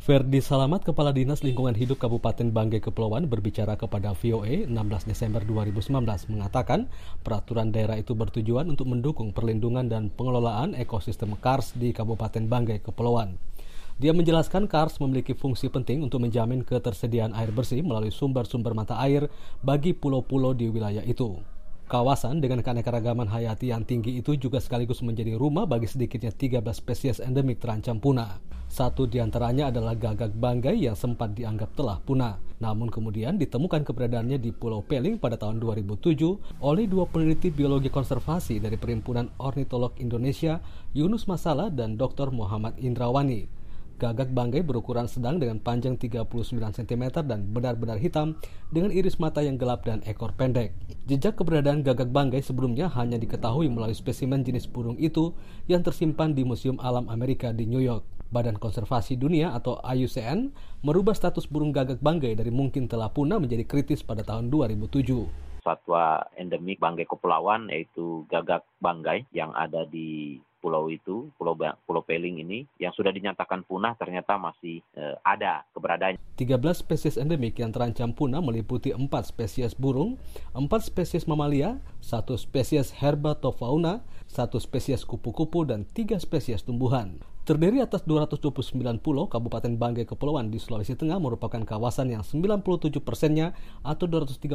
Ferdi Salamat, Kepala Dinas Lingkungan Hidup Kabupaten Banggai Kepulauan berbicara kepada VOA 16 Desember 2019 mengatakan peraturan daerah itu bertujuan untuk mendukung perlindungan dan pengelolaan ekosistem kars di Kabupaten Banggai Kepulauan. Dia menjelaskan kars memiliki fungsi penting untuk menjamin ketersediaan air bersih melalui sumber-sumber mata air bagi pulau-pulau di wilayah itu. Kawasan dengan keanekaragaman hayati yang tinggi itu juga sekaligus menjadi rumah bagi sedikitnya 13 spesies endemik terancam punah. Satu di antaranya adalah gagak Banggai yang sempat dianggap telah punah. Namun kemudian ditemukan keberadaannya di Pulau Peling pada tahun 2007 oleh dua peneliti biologi konservasi dari Perhimpunan Ornitolog Indonesia, Yunus Masala dan Dr. Muhammad Indrawani. Gagak Banggai berukuran sedang dengan panjang 39 cm dan benar-benar hitam dengan iris mata yang gelap dan ekor pendek. Jejak keberadaan gagak Banggai sebelumnya hanya diketahui melalui spesimen jenis burung itu yang tersimpan di Museum Alam Amerika di New York. Badan Konservasi Dunia atau IUCN merubah status burung gagak Banggai dari mungkin telah punah menjadi kritis pada tahun 2007. Satwa endemik Banggai Kepulauan yaitu gagak Banggai yang ada di pulau itu, Pulau Peling ini, yang sudah dinyatakan punah ternyata masih ada keberadaannya. 13 spesies endemik yang terancam punah meliputi 4 spesies burung, 4 spesies mamalia, 1 spesies Herpetofauna, 1 spesies kupu-kupu, dan 3 spesies tumbuhan. Terdiri atas 229 pulau, Kabupaten Banggai Kepulauan di Sulawesi Tengah merupakan kawasan yang 97%-nya atau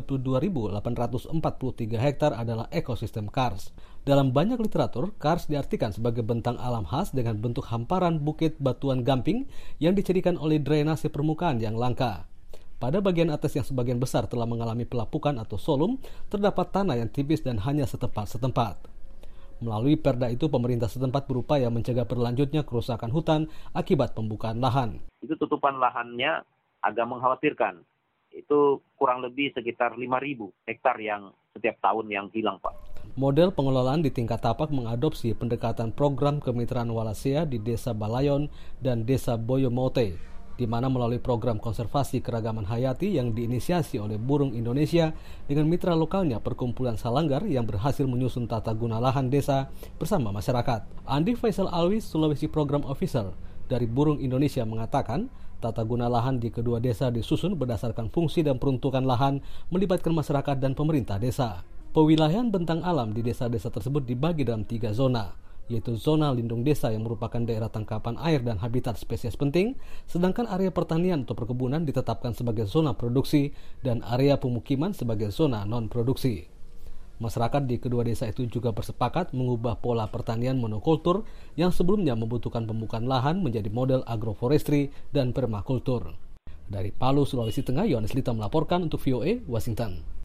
232.843 hektar adalah ekosistem kars. Dalam banyak literatur, kars diartikan sebagai bentang alam khas dengan bentuk hamparan bukit batuan gamping yang dijadikan oleh drainase permukaan yang langka. Pada bagian atas yang sebagian besar telah mengalami pelapukan atau solum, terdapat tanah yang tipis dan hanya setempat-setempat. Melalui perda itu, pemerintah setempat berupaya mencegah berlanjutnya kerusakan hutan akibat pembukaan lahan. Itu tutupan lahannya agak mengkhawatirkan. Itu kurang lebih sekitar 5.000 hektar yang setiap tahun yang hilang, Pak. Model pengelolaan di tingkat tapak mengadopsi pendekatan program kemitraan Wallacea di Desa Balayon dan Desa Boyomote, di mana melalui program konservasi keragaman hayati yang diinisiasi oleh Burung Indonesia dengan mitra lokalnya Perkumpulan Salanggar yang berhasil menyusun tata guna lahan desa bersama masyarakat. Andi Faisal Alwi, Sulawesi Program Officer dari Burung Indonesia mengatakan, tata guna lahan di kedua desa disusun berdasarkan fungsi dan peruntukan lahan melibatkan masyarakat dan pemerintah desa. Pewilayahan bentang alam di desa-desa tersebut dibagi dalam 3 zona, yaitu zona lindung desa yang merupakan daerah tangkapan air dan habitat spesies penting, sedangkan area pertanian atau perkebunan ditetapkan sebagai zona produksi dan area pemukiman sebagai zona non-produksi. Masyarakat di kedua desa itu juga bersepakat mengubah pola pertanian monokultur yang sebelumnya membutuhkan pembukaan lahan menjadi model agroforestry dan permakultur. Dari Palu, Sulawesi Tengah, Yohanes Lita melaporkan untuk VOA, Washington.